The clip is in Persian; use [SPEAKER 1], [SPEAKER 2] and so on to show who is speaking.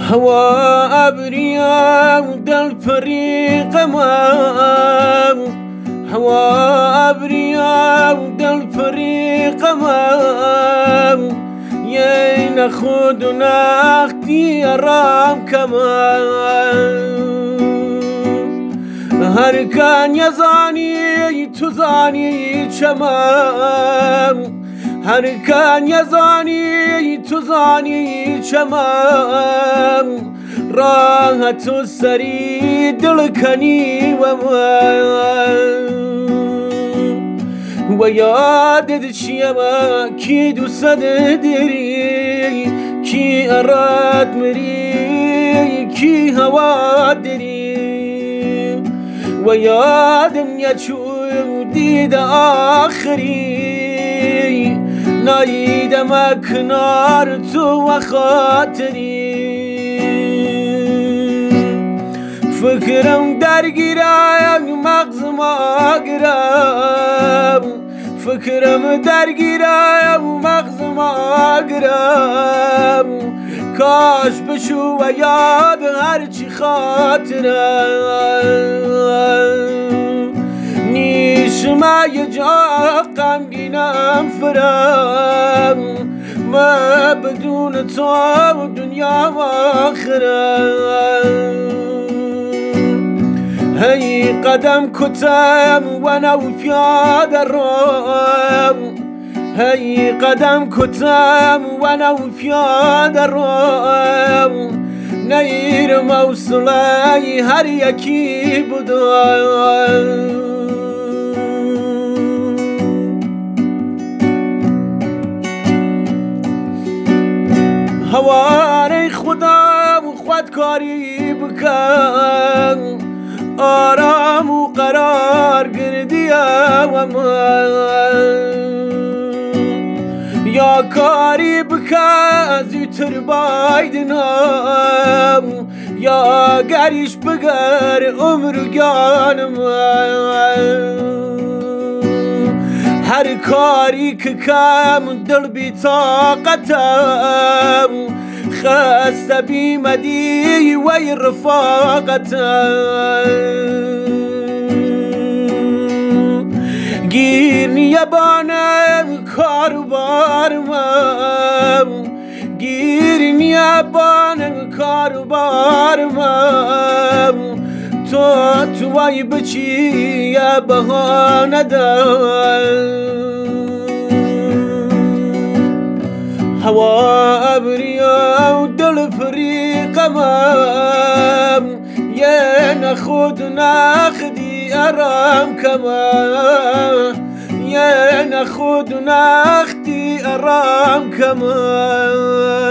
[SPEAKER 1] هوا أبرياء دل فريق ما هوا أبرياء دل فريق ما ناخد وناختي أرام كمان هر كان يزاني تزاني شمام هر كان يزاني تزاني شمام راحت السري دلكني ويادد شيما كي دوست دری كي أراد مري كي هوا دري ويادم يشوف ديد آخري نايد مكنار تو خاطري فكرم درگیرم مغزم آگرم فكرم درگیرم مغزم آگرم کاش بشو و یاد هرچی خاطرم نیشم یه جا غمگینم فرم ما بدون تو دنیا و آخرم هی قدم کتم و نو پیاده روم هی قدم کتم و نو پیاده روم نیر موصله هر یکی بودم هوای خودم خودکاری بکن آرام و قرار گردیم یا کاری بکن زودتر بایدنم یا گریش بگر عمر گانم هر کاری که کم دل بی طاقتم خسته بیمدی وی رفاقتم گیر نیابانم کاروبارم گیر نیابانم کاروبارم تو وای بچی یا بهانه هوا أبرياء ودل فريق أمام يا ناخد وناخدي أرام كمان يا ناخد وناخدي أرام كمان